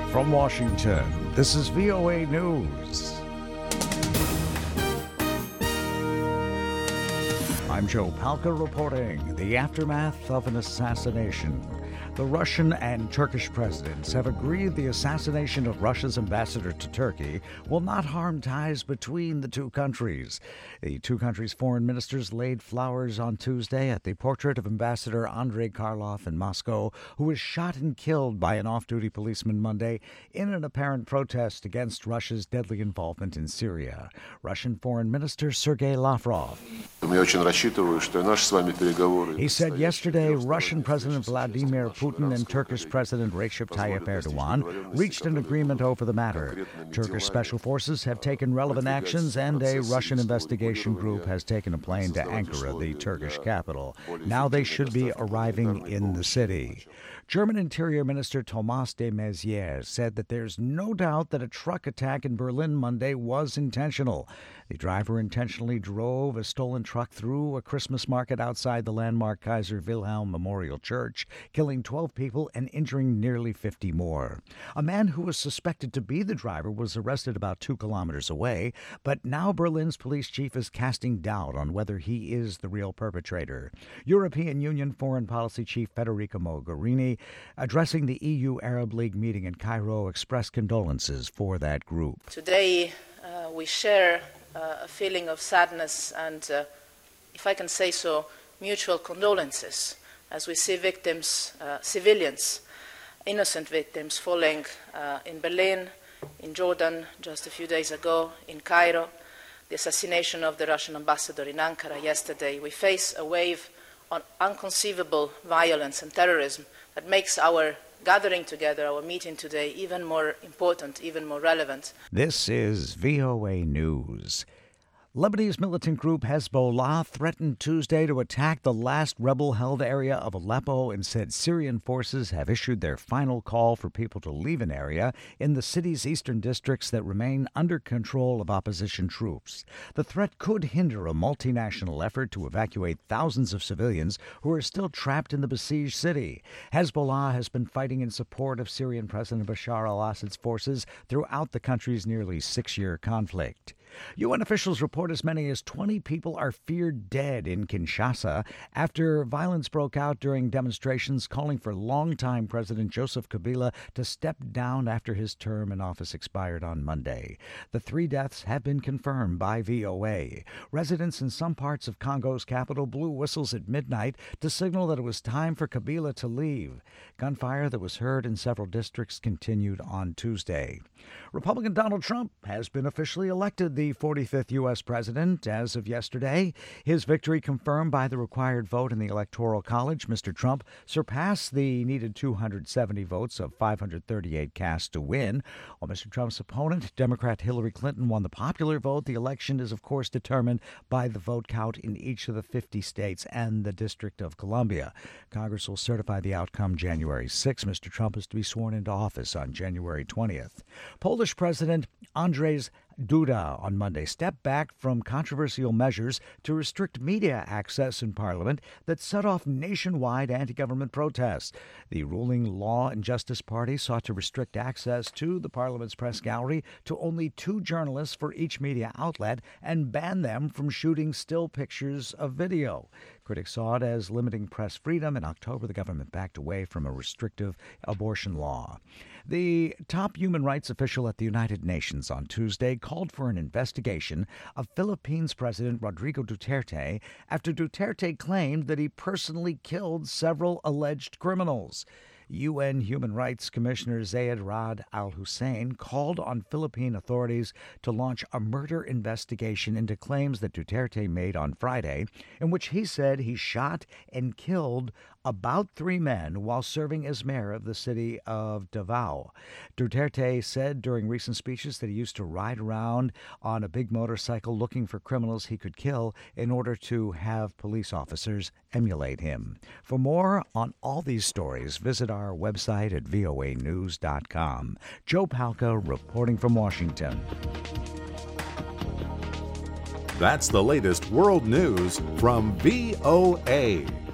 From Washington, this is VOA News. I'm Joe Palca reporting the aftermath of an assassination. The Russian and Turkish presidents have agreed the assassination of Russia's ambassador to Turkey will not harm ties between the two countries. The two countries' foreign ministers laid flowers on Tuesday at the portrait of Ambassador Andrei Karlov in Moscow, who was shot and killed by an off-duty policeman Monday in an apparent protest against Russia's deadly involvement in Syria. Russian Foreign Minister Sergei Lavrov. He said yesterday Russian President Vladimir Putin and Turkish President Recep Tayyip Erdogan reached an agreement over the matter. Turkish special forces have taken relevant actions, and a Russian investigation group has taken a plane to Ankara, the Turkish capital. Now they should be arriving in the city. German Interior Minister Thomas de Maizière said that there's no doubt that a truck attack in Berlin Monday was intentional. The driver intentionally drove a stolen truck through a Christmas market outside the landmark Kaiser Wilhelm Memorial Church, killing 12 people and injuring nearly 50 more. A man who was suspected to be the driver was arrested about 2 kilometers away, but now Berlin's police chief is casting doubt on whether he is the real perpetrator. European Union Foreign Policy Chief Federica Mogherini, addressing the EU Arab League meeting in Cairo, expressed condolences for that group. Today we share a feeling of sadness and, if I can say so, mutual condolences as we see victims, civilians, innocent victims falling in Berlin, in Jordan just a few days ago, in Cairo, the assassination of the Russian ambassador in Ankara yesterday. We face a wave of inconceivable violence and terrorism that makes our gathering together, our meeting today, even more important, even more relevant. This is VOA News. Lebanese militant group Hezbollah threatened Tuesday to attack the last rebel-held area of Aleppo and said Syrian forces have issued their final call for people to leave an area in the city's eastern districts that remain under control of opposition troops. The threat could hinder a multinational effort to evacuate thousands of civilians who are still trapped in the besieged city. Hezbollah has been fighting in support of Syrian President Bashar al-Assad's forces throughout the country's nearly 6-year conflict. UN officials report as many as 20 people are feared dead in Kinshasa after violence broke out during demonstrations calling for longtime President Joseph Kabila to step down after his term in office expired on Monday. The 3 deaths have been confirmed by VOA. Residents in some parts of Congo's capital blew whistles at midnight to signal that it was time for Kabila to leave. Gunfire that was heard in several districts continued on Tuesday. Republican Donald Trump has been officially elected the 45th U.S. president as of yesterday. His victory confirmed by the required vote in the Electoral College. Mr. Trump surpassed the needed 270 votes of 538 cast to win. While Mr. Trump's opponent, Democrat Hillary Clinton, won the popular vote, the election is, of course, determined by the vote count in each of the 50 states and the District of Columbia. Congress will certify the outcome January 6. Mr. Trump is to be sworn into office on January 20th. Polish President Andrzej Duda on Monday stepped back from controversial measures to restrict media access in Parliament that set off nationwide anti-government protests. The ruling Law and Justice Party sought to restrict access to the Parliament's press gallery to only 2 journalists for each media outlet and ban them from shooting still pictures of video. Critics saw it as limiting press freedom. In October, the government backed away from a restrictive abortion law. The top human rights official at the United Nations on Tuesday called for an investigation of Philippines President Rodrigo Duterte after Duterte claimed that he personally killed several alleged criminals. UN Human Rights Commissioner Zeid Ra'ad Al Hussein called on Philippine authorities to launch a murder investigation into claims that Duterte made on Friday, in which he said he shot and killed about 3 men while serving as mayor of the city of Davao. Duterte said during recent speeches that he used to ride around on a big motorcycle looking for criminals he could kill in order to have police officers emulate him. For more on all these stories, visit our website at voanews.com. Joe Palca reporting from Washington. That's the latest world news from VOA.